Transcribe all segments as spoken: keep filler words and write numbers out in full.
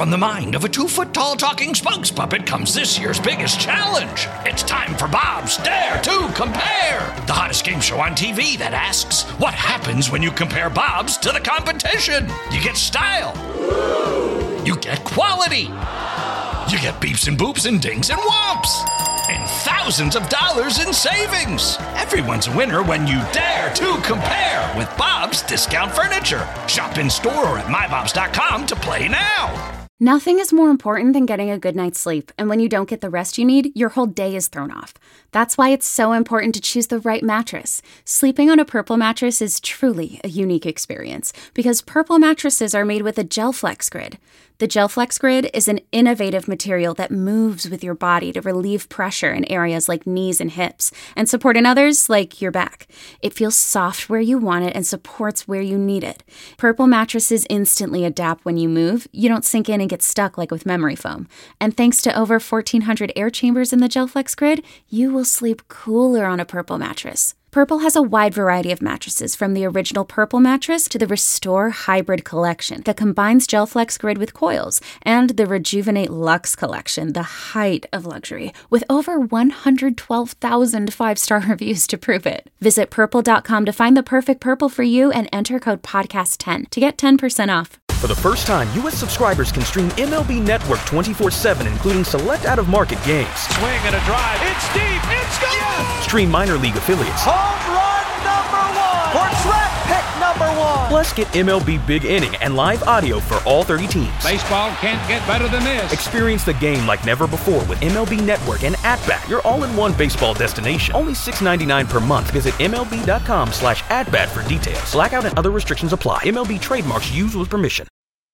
From the mind of a two-foot-tall talking spokes puppet comes this year's biggest challenge. It's time for Bob's Dare to Compare, the hottest game show on T V that asks, what happens when you compare Bobs to the competition? You get style. You get quality. You get beeps and boops and dings and whomps. And thousands of dollars in savings. Everyone's a winner when you dare to compare with Bob's Discount Furniture. Shop in store or at my bobs dot com to play now. Nothing is more important than getting a good night's sleep, and when you don't get the rest you need, your whole day is thrown off. That's why it's so important to choose the right mattress. Sleeping on a Purple mattress is truly a unique experience, because Purple mattresses are made with a GelFlex Grid. The GelFlex Grid is an innovative material that moves with your body to relieve pressure in areas like knees and hips, and support in others like your back. It feels soft where you want it and supports where you need it. Purple mattresses instantly adapt when you move. You don't sink in and get stuck like with memory foam. And thanks to over fourteen hundred air chambers in the GelFlex Grid, you will sleep cooler on a Purple mattress. Purple has a wide variety of mattresses, from the original Purple mattress to the Restore Hybrid collection that combines GelFlex Grid with coils, and the Rejuvenate Luxe collection, the height of luxury, with over one hundred twelve thousand five-star reviews to prove it. Visit purple dot com to find the perfect Purple for you and enter code podcast ten to get ten percent off. For the first time, U S subscribers can stream M L B Network twenty-four seven, including select out-of-market games. Swing and a drive. It's deep. It's gone. Yes! Stream minor league affiliates. Home run number one. Or draft pick number one. Plus, get M L B Big Inning and live audio for all thirty teams. Baseball can't get better than this. Experience the game like never before with M L B Network and At-Bat, your all-in-one baseball destination. Only six dollars and ninety-nine cents per month. Visit M L B dot com slash at-bat for details. Blackout and other restrictions apply. M L B trademarks used with permission.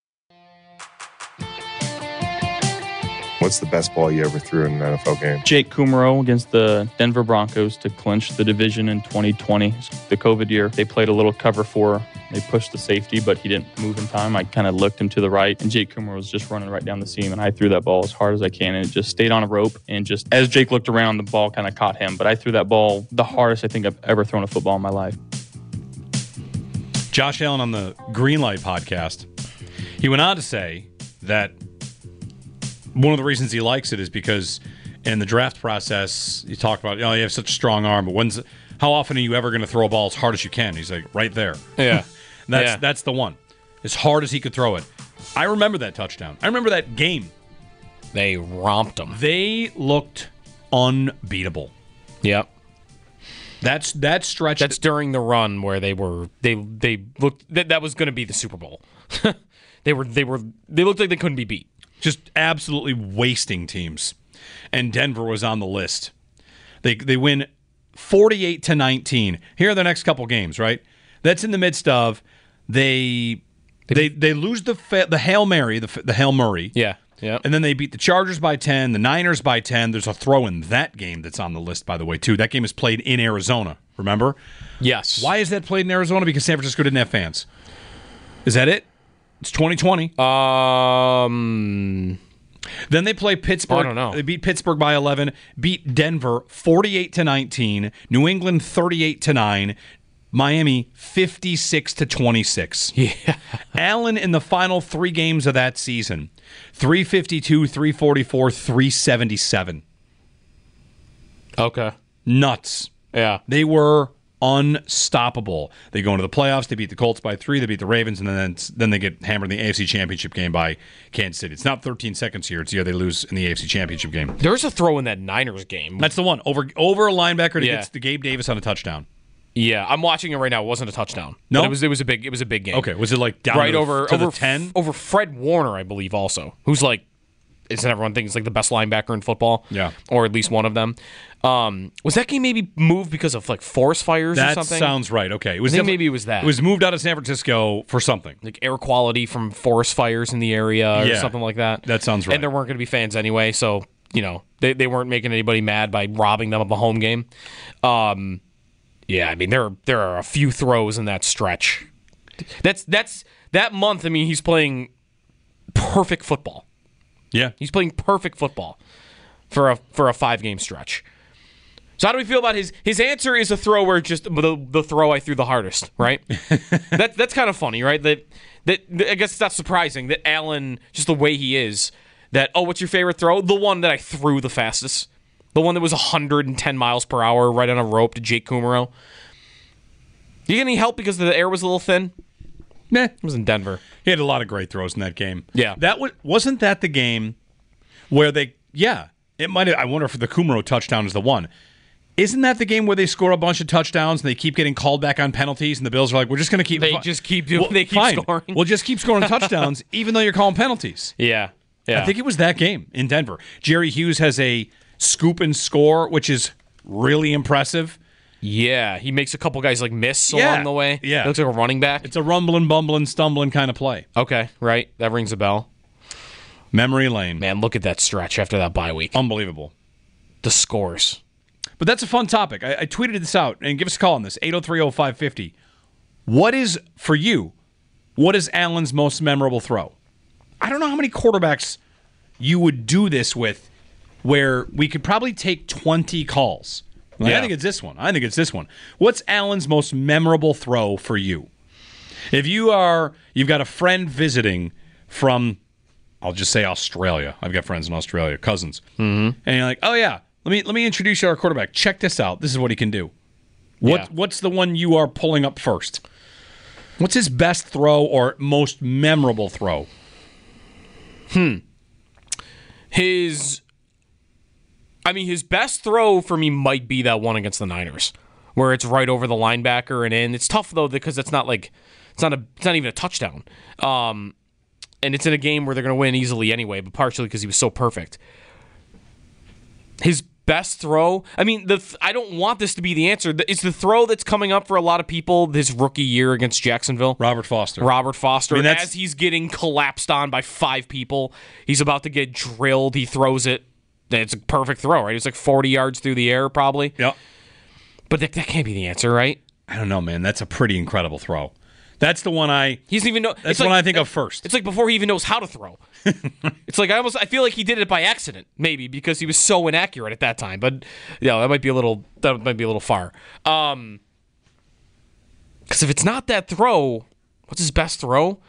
What's the best ball you ever threw in an N F L game? Jake Kumerow against the Denver Broncos to clinch the division in twenty twenty, the COVID year. They played a little cover four. They pushed the safety, but he didn't move in time. I kind of looked him to the right, and Jake Kumerow was just running right down the seam, and I threw that ball as hard as I can, and it just stayed on a rope. And just as Jake looked around, the ball kind of caught him. But I threw that ball the hardest I think I've ever thrown a football in my life. Josh Allen on the Greenlight podcast, he went on to say that one of the reasons he likes it is because in the draft process, you talk about, oh, you have such a strong arm, but when's how often are you ever going to throw a ball as hard as you can? He's like, right there. Yeah. that's yeah. that's the one. As hard as he could throw it. I remember that touchdown. I remember that game. They romped them. They looked unbeatable. Yep. That's that stretch. That's during the run where they were they they looked that, that was going to be the Super Bowl. they were they were they looked like they couldn't be beat. Just absolutely wasting teams. And Denver was on the list. They they win forty-eight to nineteen. Here are the next couple games, right? That's in the midst of they they they lose the the Hail Mary, the the Hail Murray. Yeah. Yeah. And then they beat the Chargers by ten, the Niners by ten. There's a throw in that game that's on the list, by the way, too. That game is played in Arizona, remember? Yes. Why is that played in Arizona? Because San Francisco didn't have fans. Is that it? It's twenty twenty. Um, then they play Pittsburgh. I don't know. They beat Pittsburgh by eleven, beat Denver forty-eight to nineteen, New England thirty-eight to nine, Miami fifty-six to twenty-six. Yeah. Allen in the final three games of that season, three fifty-two, three forty-four, three seventy-seven. Okay. Nuts. Yeah. They were unstoppable. They go into the playoffs. They beat the Colts by three. They beat the Ravens, and then then they get hammered in the A F C Championship game by Kansas City. It's not thirteen seconds here. It's the year they lose in the A F C Championship game. There's a throw in that Niners game. That's the one. Over over a linebacker to Yeah. get to Gabe Davis on a touchdown. Yeah, I'm watching it right now. It wasn't a touchdown. No? But it was it was a big it was a big game. Okay, was it like down right to the, over to over the ten? Over Fred Warner, I believe, also, who's like, isn't everyone thinks like the best linebacker in football? Yeah, or at least one of them. Um, was that game maybe moved because of like forest fires that or something? That sounds right. Okay, it was I think maybe it was that. It was moved out of San Francisco for something like air quality from forest fires in the area or yeah, something like that. That sounds right. And there weren't going to be fans anyway, so you know they they weren't making anybody mad by robbing them of a home game. Um, yeah, I mean there there are a few throws in that stretch. That's that's that month. I mean he's playing perfect football. Yeah, he's playing perfect football for a for a five game stretch. So how do we feel about his his answer is a throw where just the, the throw I threw the hardest, right? that that's kind of funny, right? That that I guess it's not surprising that Allen, just the way he is, that oh, what's your favorite throw? The one that I threw the fastest, the one that was one hundred ten miles per hour right on a rope to Jake Kumerow. You get any help because the air was a little thin? Nah, it was in Denver. He had a lot of great throws in that game. Yeah, that was wasn't that the game where they yeah it might. I wonder if the Kumerow touchdown is the one. Isn't that the game where they score a bunch of touchdowns and they keep getting called back on penalties and the Bills are like, we're just going to keep... They just keep doing... Well, they keep fine. scoring. We'll just keep scoring touchdowns even though you're calling penalties. Yeah, yeah. I think it was that game in Denver. Jerry Hughes has a scoop and score, which is really impressive. Yeah, he makes a couple guys like miss yeah. along the way. Yeah. He looks like a running back. It's a rumbling, bumbling, stumbling kind of play. Okay, right. That rings a bell. Memory lane. Man, look at that stretch after that bye week. Unbelievable. The scores. But that's a fun topic. I, I tweeted this out, and give us a call on this, eight oh three oh five five oh. What is, for you, what is Allen's most memorable throw? I don't know how many quarterbacks you would do this with where we could probably take twenty calls. Well, yeah. I think it's this one. I think it's this one. What's Allen's most memorable throw for you? If you are, you've got a friend visiting from, I'll just say Australia. I've got friends in Australia, cousins. Mm-hmm. And you're like, oh, yeah. Let me let me introduce you to our quarterback. Check this out. This is what he can do. What yeah. What's the one you are pulling up first? What's his best throw or most memorable throw? Hmm. His, I mean, his best throw for me might be that one against the Niners, where it's right over the linebacker and in. It's tough though because it's not like it's not a it's not even a touchdown. Um, and it's in a game where they're going to win easily anyway, but partially because he was so perfect. His best throw, I mean, the th- I don't want this to be the answer. It's the throw that's coming up for a lot of people this rookie year against Jacksonville. Robert Foster. Robert Foster. I mean, as he's getting collapsed on by five people, he's about to get drilled. He throws it. It's a perfect throw, right? It's like forty yards through the air, probably. Yep. But that, that can't be the answer, right? I don't know, man. That's a pretty incredible throw. That's the one I. He's even know. That's the like, one I think of first. It's like before he even knows how to throw. It's like I almost. I feel like he did it by accident, maybe because he was so inaccurate at that time. But yeah, that might be a little. That might be a little far. Um, because if it's not that throw, what's his best throw?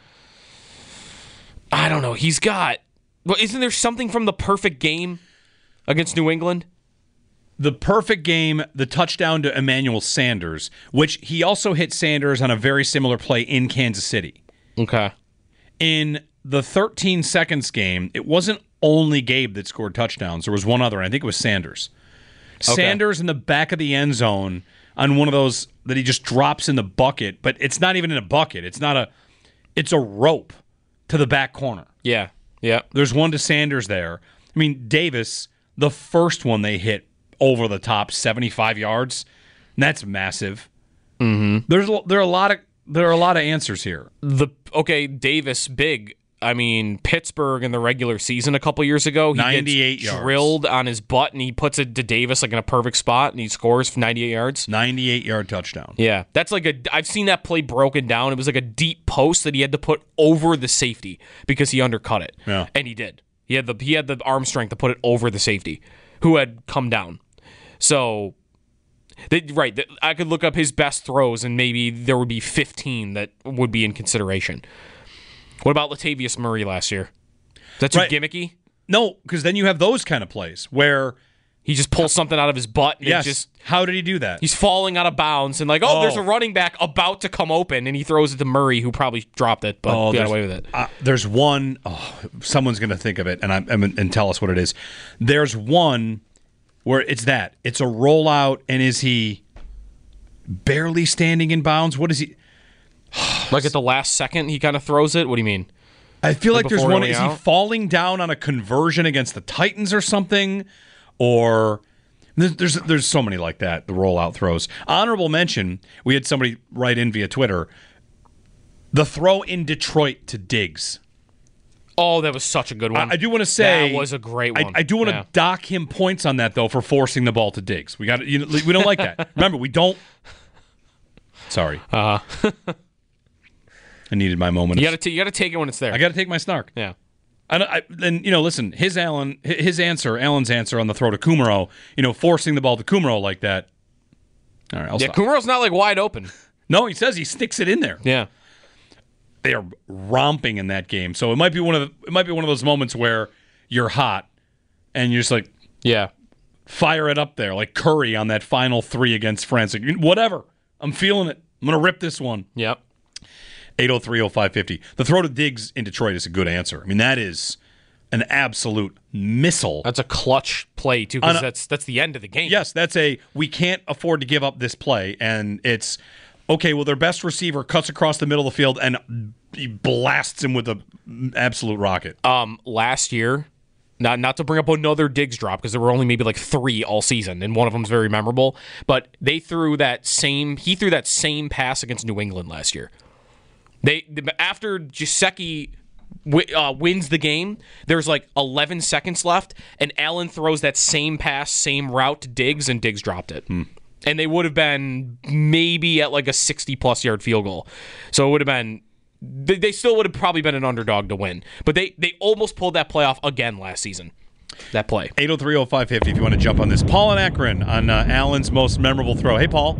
I don't know. He's got. Well, isn't there something from the perfect game against New England? The perfect game, the touchdown to Emmanuel Sanders, which he also hit Sanders on a very similar play in Kansas City. Okay. In the thirteen seconds game, it wasn't only Gabe that scored touchdowns. There was one other, and I think it was Sanders. Okay. Sanders in the back of the end zone on one of those that he just drops in the bucket, but it's not even in a bucket. It's not a, it's a rope to the back corner. Yeah, yeah. There's one to Sanders there. I mean, Davis, the first one they hit over the top, seventy-five yards. That's massive. Mm-hmm. There's there are a lot of there are a lot of answers here. The okay, Davis big. I mean, Pittsburgh in the regular season a couple years ago, he ninety-eight gets yards. Drilled on his butt, and he puts it to Davis like in a perfect spot, and he scores for ninety-eight yards. ninety-eight yard touchdown. Yeah, that's like a. I've seen that play broken down. It was like a deep post that he had to put over the safety because he undercut it. Yeah, and he did. He had the he had the arm strength to put it over the safety, who had come down. So, they, right, I could look up his best throws, and maybe there would be fifteen that would be in consideration. What about Latavius Murray last year? That's right. Too gimmicky? No, because then you have those kind of plays where he just pulls something out of his butt. And yes. Just, how did he do that? He's falling out of bounds, and like, oh, oh, there's a running back about to come open, and he throws it to Murray, who probably dropped it, but oh, got away with it. Uh, there's one. Oh, someone's going to think of it and, I, and tell us what it is. There's one. Where it's that. It's a rollout, and is he barely standing in bounds? What is he? Like at the last second, he kind of throws it? What do you mean? I feel like, like there's one. Is out? he falling down on a conversion against the Titans or something? Or there's, there's there's so many like that, the rollout throws. Honorable mention, we had somebody write in via Twitter, the throw in Detroit to Diggs. Oh, that was such a good one. I, I do want to say that was a great one. I, I do want to yeah. dock him points on that though for forcing the ball to Diggs. We got you know, we don't like that. Remember, we don't. Sorry. Uh I needed my moment. You got to you got to take it when it's there. I got to take my snark. Yeah. And I, then you know, listen, his Allen, his answer, Allen's answer on the throw to Kumaro, you know, forcing the ball to Kumaro like that. All right, I'll yeah, stop. Kumaro's not like wide open. No, he says he sticks it in there. Yeah, they are romping in that game. So it might be one of the, it might be one of those moments where you're hot and you're just like, yeah, fire it up there like Curry on that final three against France. Like, whatever, I'm feeling it. I'm gonna rip this one. Yep. eight oh three oh five fifty. The throw to Diggs in Detroit is a good answer. I mean, that is an absolute missile. That's a clutch play, too, because that's that's the end of the game. Yes, that's a, we can't afford to give up this play, and it's, okay, well, their best receiver cuts across the middle of the field and he blasts him with an absolute rocket. Um, last year, not not to bring up another Diggs drop, because there were only maybe like three all season, and one of them's very memorable, but they threw that same, he threw that same pass against New England last year. They after Gesicki uh, wins the game, there's like eleven seconds left, and Allen throws that same pass, same route to Diggs, and Diggs dropped it. Hmm. And they would have been maybe at like a sixty-plus yard field goal. So it would have been, they, they still would have probably been an underdog to win. But they, they almost pulled that playoff again last season, that play. eight oh three oh five fifty if you want to jump on this. Paul and Akron on uh, Allen's most memorable throw. Hey, Paul.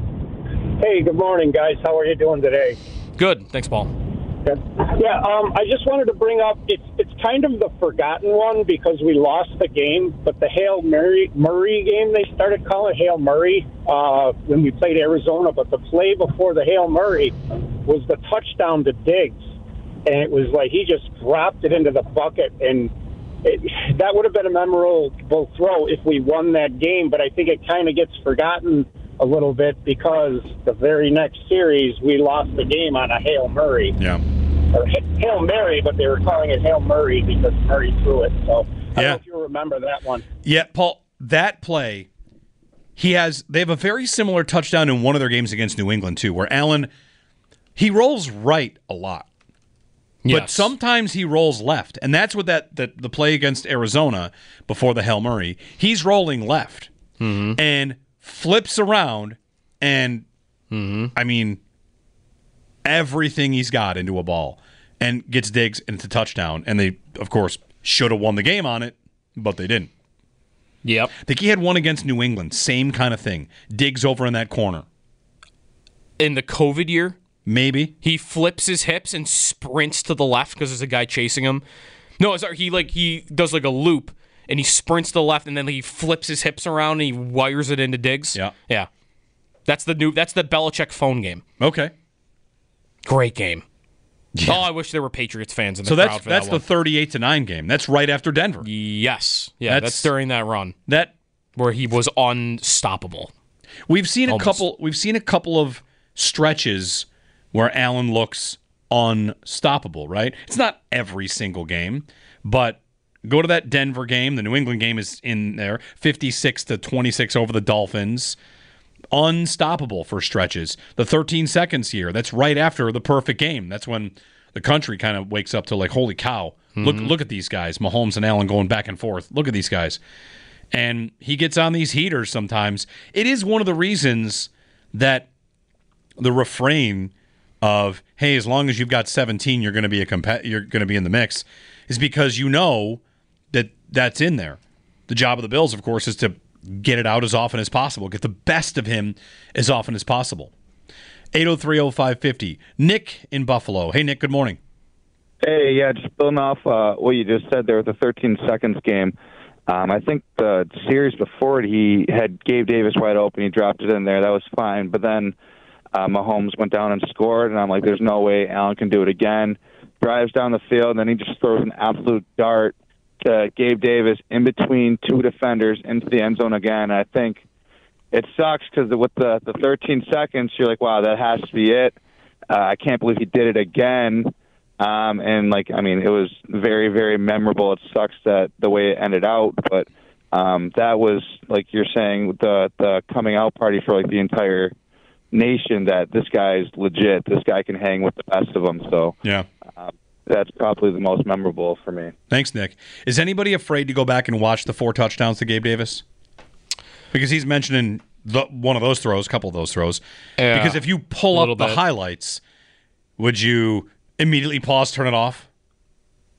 Hey, good morning, guys. How are you doing today? Good. Thanks, Paul. Good. Yeah, um, I just wanted to bring up, it's it's kind of the forgotten one because we lost the game, but the Hail Murray, Murray game, they started calling Hail Murray uh, when we played Arizona, but the play before the Hail Murray was the touchdown to Diggs, and it was like he just dropped it into the bucket, and it, that would have been a memorable throw if we won that game, but I think it kind of gets forgotten a little bit because the very next series we lost the game on a Hail Murray. Yeah. Or Hail Mary, but they were calling it Hail Murray because Murray threw it. So I don't yeah. know if you remember that one. Yeah, Paul, that play, he has, they have a very similar touchdown in one of their games against New England, too, where Allen, he rolls right a lot. Yes. But sometimes he rolls left. And that's what that, that the play against Arizona before the Hail Murray, he's rolling left. Mm-hmm. And flips around and, mm-hmm. I mean, everything he's got into a ball and gets Diggs into touchdown. And they, of course, should have won the game on it, but they didn't. Yep. I think he had one against New England. Same kind of thing. Diggs over in that corner. In the COVID year? Maybe. He flips his hips and sprints to the left because there's a guy chasing him. No, sorry, he like he does like a loop. And he sprints to the left, and then he flips his hips around, and he wires it into Diggs. Yeah, yeah. That's the new. That's the Belichick phone game. Okay, great game. Yeah. Oh, I wish there were Patriots fans in the so crowd that's for that's that the one. thirty-eight to nine game. That's right after Denver. Yes, yeah, that's, That's- during that run That where he was unstoppable. we've seen a Almost. couple. We've seen a couple of stretches where Allen looks unstoppable. Right? It's not every single game, but. Go to that Denver game. The New England game is in there. fifty-six to twenty-six over the Dolphins. Unstoppable for stretches. The thirteen seconds here, that's right after the perfect game. That's when the country kind of wakes up to like, holy cow. Mm-hmm. Look look at these guys. Mahomes and Allen going back and forth. Look at these guys. And he gets on these heaters sometimes. It is one of the reasons that the refrain of, hey, as long as you've got seventeen, you're going to be a comp- you're going to be in the mix, is because you know that that's in there. The job of the Bills, of course, is to get it out as often as possible, get the best of him as often as possible. eight oh three oh five fifty. Nick in Buffalo. Hey, Nick, good morning. Hey, yeah, just building off uh, what you just said there with the thirteen seconds game. Um, I think the series before it, he had Gabe Davis wide open. He dropped it in there. That was fine. But then uh, Mahomes went down and scored, and I'm like, there's no way Allen can do it again. Drives down the field, and then he just throws an absolute dart to Gabe Davis in between two defenders into the end zone again. I think it sucks because with the, the thirteen seconds, you're like, wow, that has to be it. Uh, I can't believe he did it again. Um, and, like, I mean, it was very, very memorable. It sucks that the way it ended out, but um, that was, like you're saying, the the coming out party for, like, the entire nation that this guy's legit. This guy can hang with the best of them. So, yeah. Um, that's probably the most memorable for me. Thanks, Nick. Is anybody afraid to go back and watch the four touchdowns to Gabe Davis? Because he's mentioning the, one of those throws, a couple of those throws. Yeah, because if you pull up the bit. highlights, would you immediately pause, turn it off?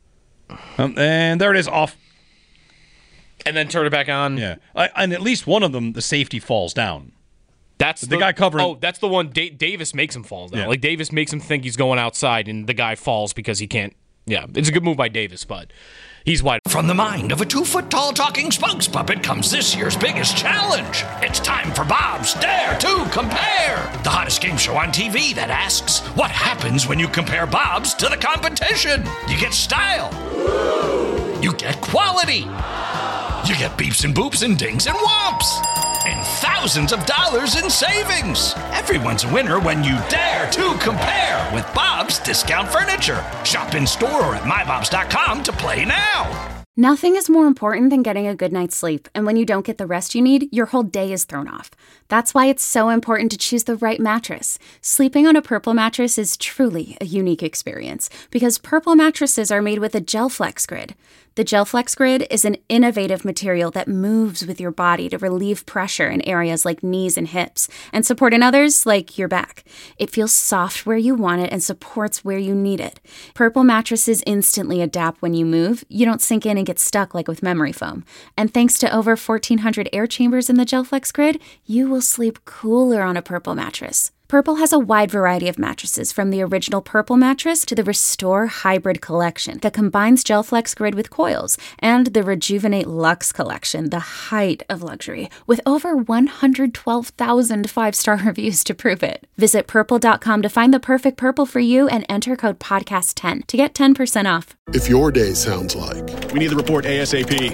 Um, and there it is, off. And then turn it back on. Yeah. I, and at least one of them, the safety falls down. That's the, the, the guy covering. Oh, that's the one. Da- Davis makes him fall down. Yeah. Like Davis makes him think he's going outside, and the guy falls because he can't. Yeah, it's a good move by Davis, but he's wide. From the mind of a two-foot-tall talking spokes puppet comes this year's biggest challenge. It's time for Bob's Dare to Compare, the hottest game show on T V that asks, what happens when you compare Bob's to the competition? You get style. You get quality. You get beeps and boops and dings and whomps. And thousands of dollars in savings. Everyone's a winner when you dare to compare with Bob's Discount Furniture. Shop in store or at my bobs dot com to play now. Nothing is more important than getting a good night's sleep, and when you don't get the rest you need, your whole day is thrown off. That's why it's so important to choose the right mattress. Sleeping on a Purple mattress is truly a unique experience, because Purple mattresses are made with a GelFlex Grid. The GelFlex Grid is an innovative material that moves with your body to relieve pressure in areas like knees and hips, and support in others like your back. It feels soft where you want it and supports where you need it. Purple mattresses instantly adapt when you move. You don't sink in and get stuck like with memory foam. And thanks to over fourteen hundred air chambers in the GelFlex Grid, you will sleep cooler on a Purple mattress. Purple has a wide variety of mattresses, from the original Purple mattress to the Restore Hybrid collection that combines GelFlex Grid with coils, and the Rejuvenate Luxe collection, the height of luxury, with over one hundred twelve thousand five-star reviews to prove it. Visit purple dot com to find the perfect Purple for you and enter code podcast ten to get ten percent off. If your day sounds like, we need the report ASAP,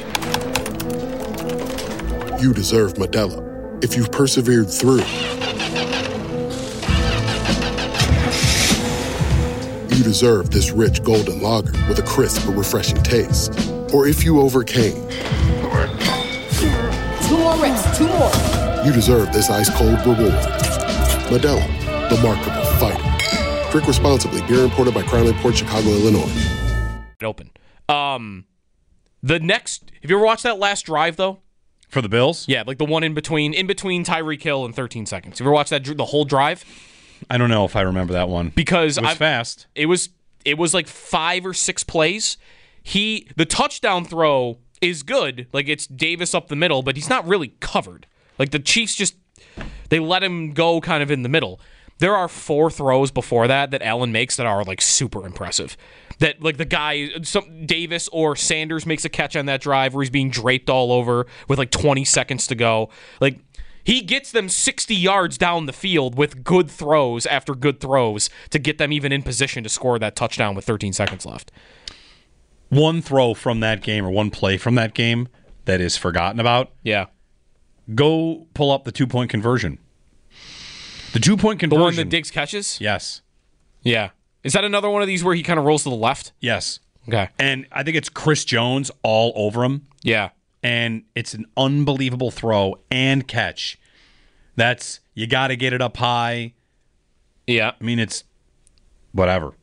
you deserve Modelo. If you've persevered through, you deserve this rich golden lager with a crisp but refreshing taste. Or if you overcame. Two more reps, two more. You deserve this ice-cold reward. Modelo, the Remarkable Fighter. Drink responsibly. Beer imported by Crown Imports, Chicago, Illinois. Open. Um, the next, have you ever watched that last drive, though? For the Bills? Yeah, like the one in between, in between Tyreek Hill and thirteen seconds. Have you ever watched that, the whole drive? I don't know if I remember that one. Because it was I've, fast. It was it was like five or six plays. He the touchdown throw is good. Like, it's Davis up the middle, but he's not really covered. Like, the Chiefs just they let him go kind of in the middle. There are four throws before that that Allen makes that are like super impressive. That like the guy some Davis or Sanders makes a catch on that drive where he's being draped all over with like twenty seconds to go. Like, he gets them sixty yards down the field with good throws after good throws to get them even in position to score that touchdown with thirteen seconds left. One throw from that game or one play from that game that is forgotten about. Yeah. Go pull up the two-point conversion. The two-point conversion. The one that Diggs catches? Yes. Yeah. Is that another one of these where he kind of rolls to the left? Yes. Okay. And I think it's Chris Jones all over him. Yeah. And it's an unbelievable throw and catch. That's, you got to get it up high. Yeah. I mean, it's whatever.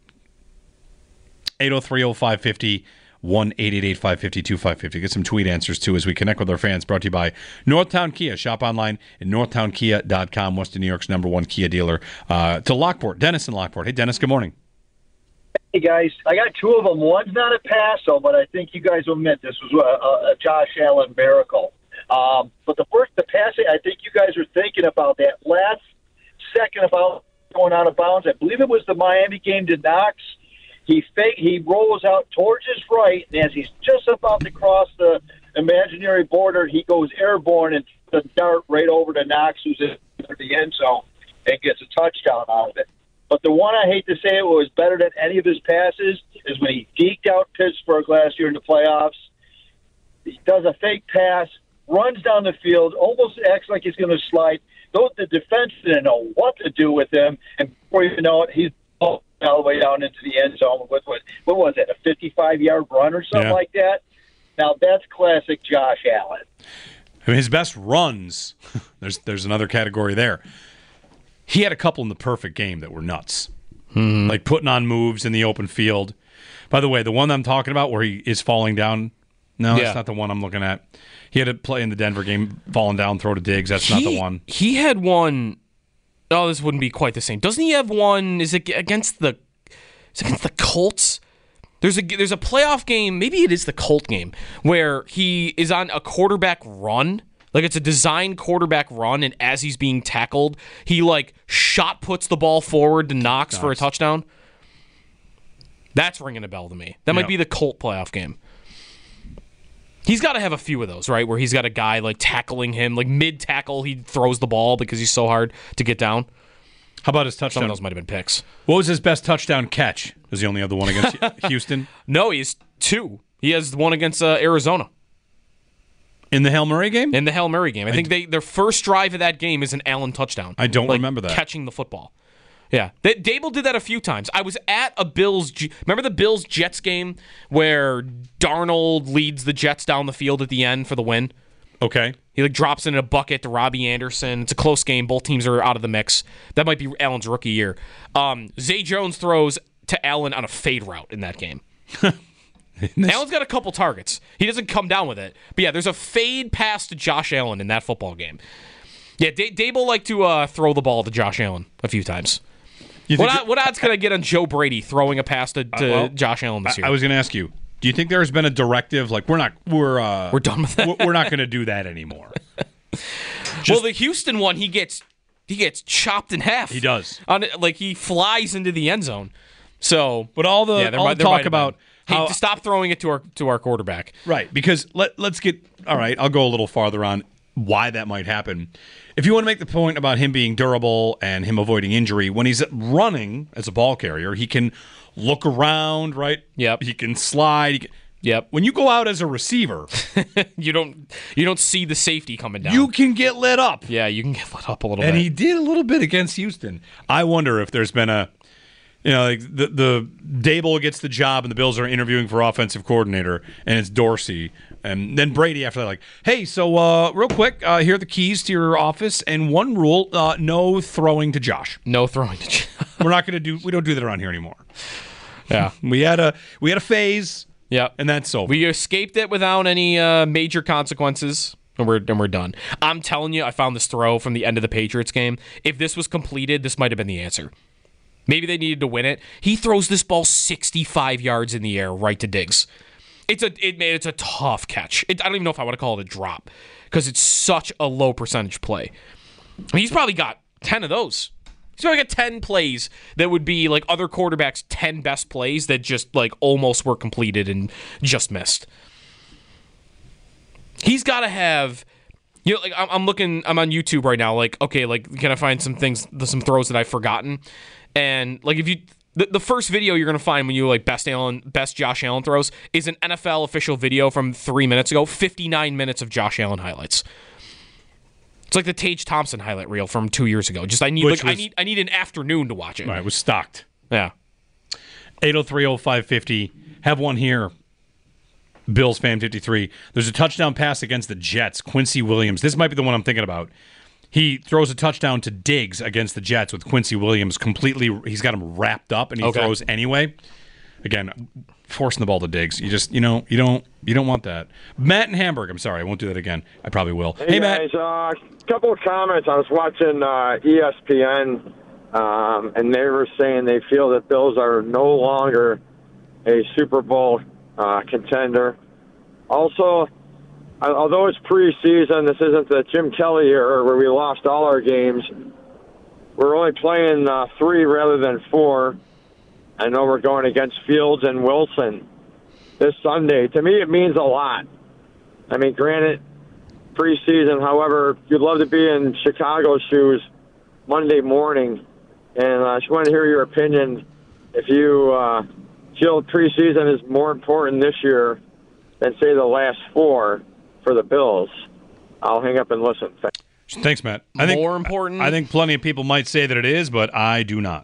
eight oh three oh five five oh, one eight eight eight five five two five five oh. Get some tweet answers, too, as we connect with our fans. Brought to you by Northtown Kia. Shop online at northtown kia dot com, Western New York's number one Kia dealer. Uh, to Lockport. Dennis in Lockport. Hey, Dennis, good morning. Hey, guys. I got two of them. One's not a passo, but I think you guys will admit this was a, a, a Josh Allen miracle. Um, but the first, the passing, I think you guys are thinking about that last second about going out of bounds. I believe it was the Miami game to Knox. He fake, he rolls out towards his right, and as he's just about to cross the imaginary border, he goes airborne and the dart right over to Knox, who's in the end zone, and gets a touchdown out of it. But the one I hate to say it was better than any of his passes is when he deked out Pittsburgh last year in the playoffs. He does a fake pass, runs down the field, almost acts like he's going to slide. Though the defense didn't know what to do with him, and before you know it, he's all the way down into the end zone with what, what was it, a fifty-five-yard run or something yeah. like that? Now, that's classic Josh Allen. I mean, his best runs, there's there's another category there. He had a couple in the perfect game that were nuts. Mm-hmm. Like putting on moves in the open field. By the way, the one I'm talking about where he is falling down, no, yeah. that's not the one I'm looking at. He had a play in the Denver game, falling down, throw to Diggs. That's he, not the one. He had one, oh, this wouldn't be quite the same. Doesn't he have one, is it against the, is it against the Colts? There's a there's a playoff game, maybe it is the Colt game, where he is on a quarterback run. Like it's a designed quarterback run, and as he's being tackled, he like shot puts the ball forward to Knox Knox. for a touchdown. That's ringing a bell to me. That Yep. might be the Colt playoff game. He's got to have a few of those, right? Where he's got a guy like tackling him, like mid tackle, he throws the ball because he's so hard to get down. How about his touchdown? Some of those might have been picks. What was his best touchdown catch? Was he only have the one against Houston? No, he has two. He has one against uh, Arizona. In the Hail Murray game? In the Hail Murray game. I, I think they their first drive of that game is an Allen touchdown. I don't like, remember that. Catching the football. Yeah. They, Dable did that a few times. I was at a Bills... Remember the Bills-Jets game where Darnold leads the Jets down the field at the end for the win? Okay. He like drops in a bucket to Robbie Anderson. It's a close game. Both teams are out of the mix. That might be Allen's rookie year. Um, Zay Jones throws to Allen on a fade route in that game. Allen's got a couple targets. He doesn't come down with it. But yeah, there's a fade pass to Josh Allen in that football game. Yeah, D- Dable liked to uh, throw the ball to Josh Allen a few times. What, odd, what odds can I get on Joe Brady throwing a pass to, to uh, well, Josh Allen this year? I, I was going to ask you. Do you think there's been a directive like we're not we're uh, we're done with that? We're not going to do that anymore? Just, well, the Houston one, he gets he gets chopped in half. He does. On like he flies into the end zone. So, but all the yeah, all might, the talk about how, hey, to stop throwing it to our to our quarterback. Right, because let let's get all right. I'll go a little farther on why that might happen. If you want to make the point about him being durable and him avoiding injury, when he's running as a ball carrier, he can look around, right? Yep. He can slide. He can, yep. When you go out as a receiver, you don't you don't see the safety coming down. You can get lit up. Yeah, you can get lit up a little and bit. And he did a little bit against Houston. I wonder if there's been a, you know, like the the Dable gets the job and the Bills are interviewing for offensive coordinator, and it's Dorsey. And then Brady after that, like, hey, so uh, real quick, uh, here are the keys to your office, and one rule: uh, no throwing to Josh. No throwing to Josh. We're not going to do. We don't do that around here anymore. Yeah, we had a we had a phase. Yeah, and that's over. We escaped it without any uh, major consequences, and we're and we're done. I'm telling you, I found this throw from the end of the Patriots game. If this was completed, this might have been the answer. Maybe they needed to win it. He throws this ball sixty-five yards in the air right to Diggs. It's a it it's a tough catch. It, I don't even know if I want to call it a drop because it's such a low percentage play. I mean, he's probably got ten of those. He's probably got ten plays that would be like other quarterbacks' ten best plays that just like almost were completed and just missed. He's got to have. You know, like I'm, I'm looking. I'm on YouTube right now. Like, okay, like can I find some things, some throws that I've forgotten? And like if you. The, the first video you're going to find when you like best Allen, best Josh Allen throws is an N F L official video from three minutes ago, fifty-nine minutes of Josh Allen highlights. It's like the Tage Thompson highlight reel from two years ago. Just I need like, was, I need I need an afternoon to watch it. Right, it was stocked. Yeah. eight oh three oh five fifty. Have one here. Bills fan fifty-three. There's a touchdown pass against the Jets. Quincy Williams. This might be the one I'm thinking about. He throws a touchdown to Diggs against the Jets with Quincy Williams completely. He's got him wrapped up, and he okay. throws anyway. Again, forcing the ball to Diggs. You just, you know, you don't, you don't want that. Matt in Hamburg. I'm sorry, I won't do that again. I probably will. Hey, hey guys, Matt. A uh, couple of comments. I was watching uh, E S P N, um, and they were saying they feel that Bills are no longer a Super Bowl uh, contender. Also, although it's preseason, this isn't the Jim Kelly era where we lost all our games. We're only playing uh, three rather than four. I know we're going against Fields and Wilson this Sunday. To me, it means a lot. I mean, granted, preseason, however, you'd love to be in Chicago's shoes Monday morning. And I just want to hear your opinion if you uh, feel preseason is more important this year than, say, the last four for the Bills. I'll hang up and listen. Thanks, Thanks Matt. I think, More important? I think plenty of people might say that it is, but I do not.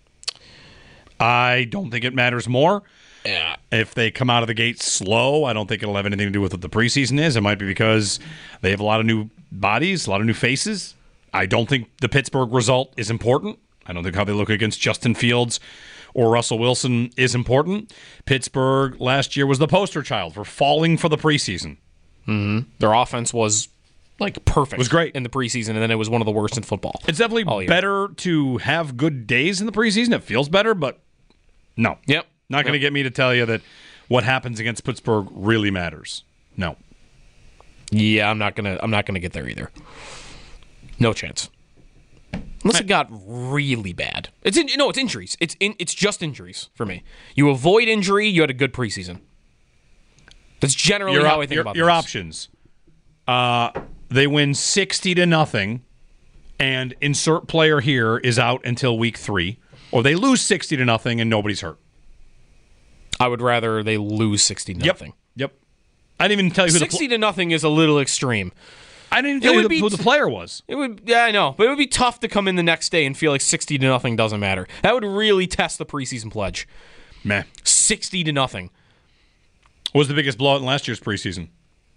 I don't think it matters more. Yeah. If they come out of the gate slow, I don't think it'll have anything to do with what the preseason is. It might be because they have a lot of new bodies, a lot of new faces. I don't think the Pittsburgh result is important. I don't think how they look against Justin Fields or Russell Wilson is important. Pittsburgh last year was the poster child for falling for the preseason. Mm-hmm. Their offense was like perfect. It was great in the preseason, and then it was one of the worst in football. It's definitely better to have good days in the preseason. It feels better, but no. Yep. Not going to get me to tell you that what happens against Pittsburgh really matters. No. Yeah, I'm not gonna. I'm not gonna get there either. No chance. Unless it got really bad. It's in, no, it's injuries. It's in, it's just injuries for me. You avoid injury, you had a good preseason. That's generally your, how I think your, about your this. options. Uh, they win sixty to nothing, and insert player here is out until week three, or they lose sixty to nothing and nobody's hurt. I would rather they lose sixty to nothing. Yep. I didn't even tell you who sixty the pl- to nothing is a little extreme. I didn't tell it you would who, be, who the player was. It would, yeah, I know, but it would be tough to come in the next day and feel like sixty to nothing doesn't matter. That would really test the preseason pledge. Meh. Sixty to nothing. What was the biggest blowout in last year's preseason?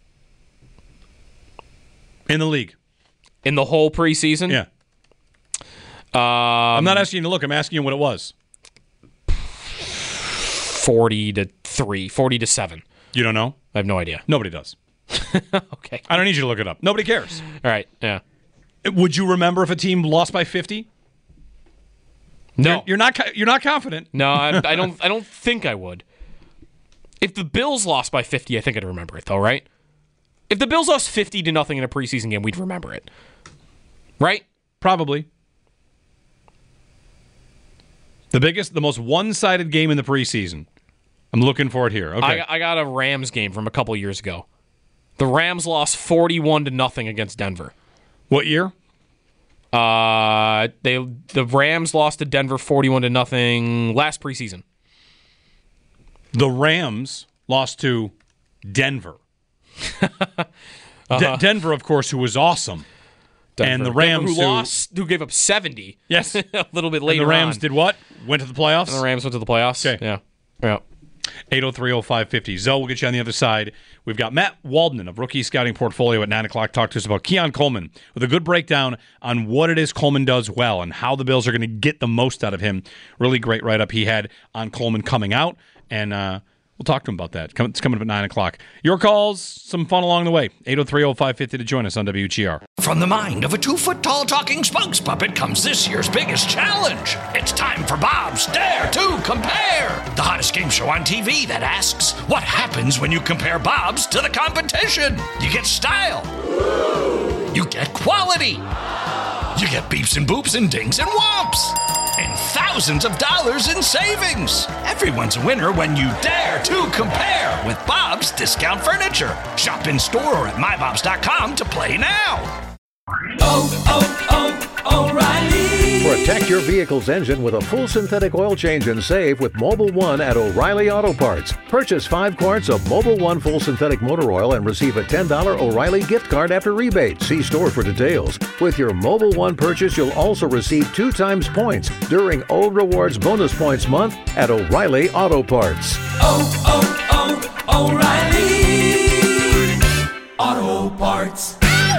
In the league. In the whole preseason? Yeah. Um, I'm not asking you to look. I'm asking you what it was. forty to three, forty to seven. You don't know? I have no idea. Nobody does. Okay. I don't need you to look it up. Nobody cares. All right, yeah. Would you remember if a team lost by fifty? No. You're, you're not you're not confident. No, I, I don't I don't think I would. If the Bills lost by fifty, I think I'd remember it though, right? If the Bills lost fifty to nothing in a preseason game, we'd remember it. Right? Probably. The biggest, the most one-sided game in the preseason. I'm looking for it here. Okay. I, I got a Rams game from a couple years ago. The Rams lost forty-one to nothing against Denver. What year? Uh, they the Rams lost to Denver forty-one to nothing last preseason. The Rams lost to Denver. uh-huh. De- Denver, of course, who was awesome. Denver. And the Rams Denver who, who lost, who gave up seventy. Yes, a little bit later. And the Rams on. did what? Went to the playoffs. And the Rams went to the playoffs. Okay. Yeah. Yeah. eight oh three oh five fifty. Zoe will get you on the other side. We've got Matt Waldman of Rookie Scouting Portfolio at nine o'clock. Talk to us about Keon Coleman with a good breakdown on what it is Coleman does well and how the Bills are going to get the most out of him. Really great write-up he had on Coleman coming out, and uh, we'll talk to him about that. It's coming up at nine o'clock. Your calls, some fun along the way. eight oh three oh five fifty to join us on W G R. From the mind of a two-foot-tall talking spokes puppet comes this year's biggest challenge. It's time for Bob's Dare to Compare, the hottest game show on T V that asks, what happens when you compare Bob's to the competition? You get style. You get quality. You get beeps and boops and dings and whomps. And thousands of dollars in savings. Everyone's a winner when you dare to compare with Bob's Discount Furniture. Shop in store or at my bobs dot com to play now. Oh, oh, oh, O'Reilly. Protect your vehicle's engine with a full synthetic oil change and save with Mobil one at O'Reilly Auto Parts. Purchase five quarts of Mobil one full synthetic motor oil and receive a ten dollars O'Reilly gift card after rebate. See store for details. With your Mobil one purchase, you'll also receive two times points during O Rewards Bonus Points Month at O'Reilly Auto Parts. Oh, oh, oh, O'Reilly Auto Parts.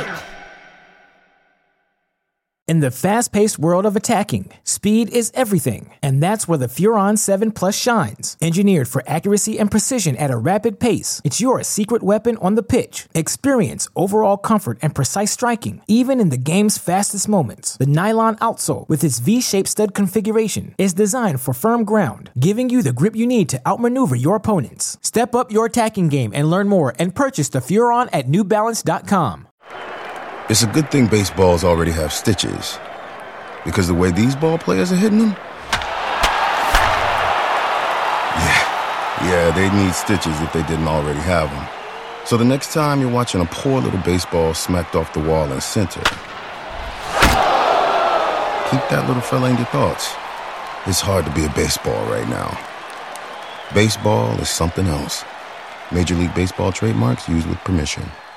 In the fast-paced world of attacking, speed is everything, and that's where the Furon seven Plus shines. Engineered for accuracy and precision at a rapid pace, it's your secret weapon on the pitch. Experience overall comfort and precise striking, even in the game's fastest moments. The nylon outsole, with its V-shaped stud configuration, is designed for firm ground, giving you the grip you need to outmaneuver your opponents. Step up your attacking game and learn more and purchase the Furon at new balance dot com. It's a good thing baseballs already have stitches, because the way these ball players are hitting them, yeah, yeah, they need stitches if they didn't already have them. So the next time you're watching a poor little baseball smacked off the wall in center, keep that little fella in your thoughts. It's hard to be a baseball right now. Baseball is something else. Major League Baseball trademarks used with permission.